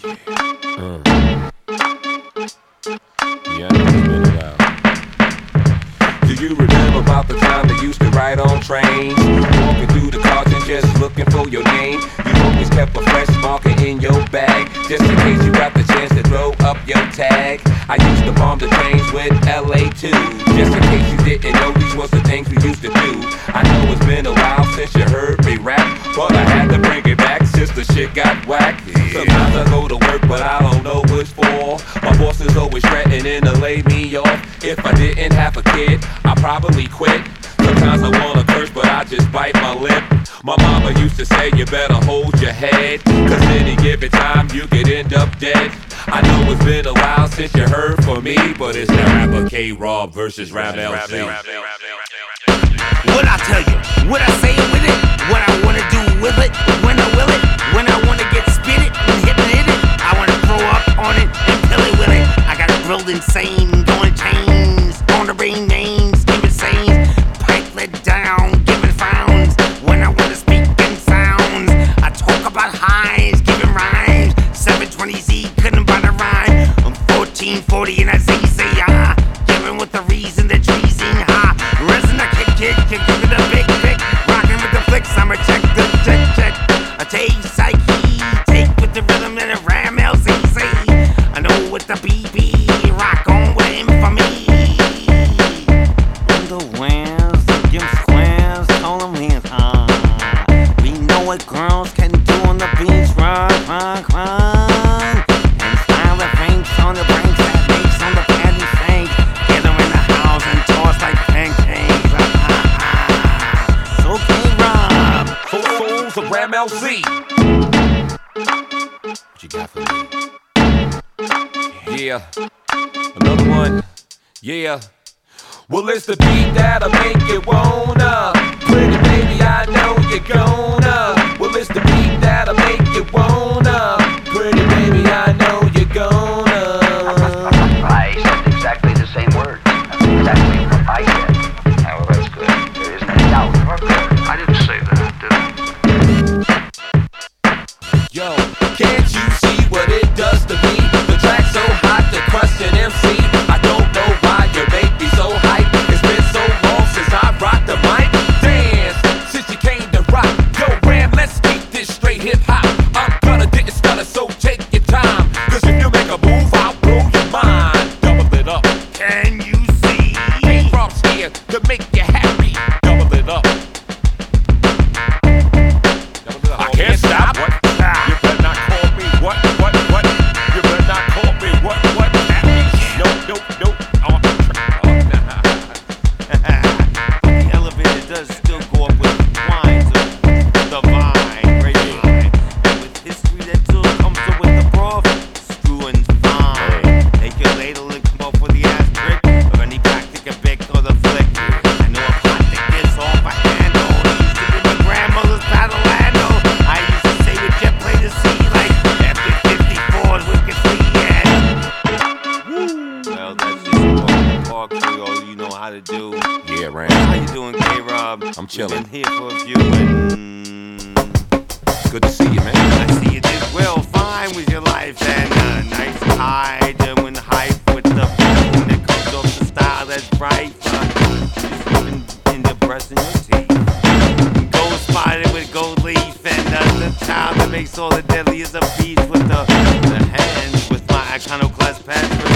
Yeah, it's been a while. Do you remember about the time they used to ride on trains? Walking through the cars and just looking for your name. You always kept a fresh marker in your bag, just in case you got the chance to throw up your tag. I used to bomb the trains with LA too, just in case you didn't know these was the things we used to do. I know it's been a while since you heard me rap, but I had to bring it back since the shit got whacked. Sometimes I go to work, but I don't know what's for. My boss is always threatening to lay me off. If I didn't have a kid, I'd probably quit. Sometimes I wanna curse, but I just bite my lip. My mama used to say you better hold your head, cause any given time you could end up dead. I know it's been a while since you heard from me, but it's the rapper K-Rob versus Rap LC. What I tell you, what I say with it, what I wanna do with it, when I will it, when I wanna get spit it and hit it, I wanna throw up on it and fill it with it. I got it grilled insane, going chains, on the brain names, give it sane, pipe let down, giving frowns. When I wanna speak in sounds, I talk about highs, giving rhymes. 720Z couldn't buy the rhyme. I'm 1440 and I say giving with the reason the treason high. Resin I kick, give it a big pick. Rockin' with the flicks, I'ma check. I take psyche, take with the rhythm and the Ram LCC. I know what the BB rock on with infamy. On the winds, give squares, hold them hands high. We know what girls can do on the beach, run. And style the franks on the brains that makes on the patty shank. Get them in the house and toss like pancakes. So K-Rob, Fools of Ram LC. What you got for me? Yeah, another one. Yeah. Well, it's the beat that'll make you wanna. Pretty baby, I know you're gonna. Well, it's the beat that'll make you wanna. Pretty baby, I know you're gonna. I said exactly the same words. That's exactly what I said. Oh, well, that's good. There isn't any doubt. I didn't say that, did I? Yo, can't you see what it does to me? The track's so hot to question MC. I don't know why you make me so hype. It's been so long since I rocked the mic. Dance since you came to rock. Yo, Ram, let's keep this straight hip hop. I'm gonna didn't stutter, so take your time. Cause if you make a move, I'll blow your mind. Double it up. can you see? K-Rob's here to make you happy. Double it up. I can't stop. What? You better not call me what? You better not call me what? Happy? Nope. Oh, The elevator does still go up with wines of the vine, grapevine. And with history that still comes up with the broth, screwing fine. Take your ladle and come up with the asterisk of any tactic, a bic or the flick. I know a pot that gets off a handle. Used to be my grandmother's battle handle. I used to say with jet plane to sea like F-54s with Castillan. Well, that's just a walk in the park for all you know how to do. yeah, Ram. How you doing, K-Rob? I'm chilling. Been here for a few and Good to see you, man. I see you did well, fine with your life and a nice high doing hype with the phone that comes off the style that's bright. Just living in the breast in your teeth. Gold spotted with gold leaf and the towel that makes all the deadliest of beats with the hands with my iconoclast patch.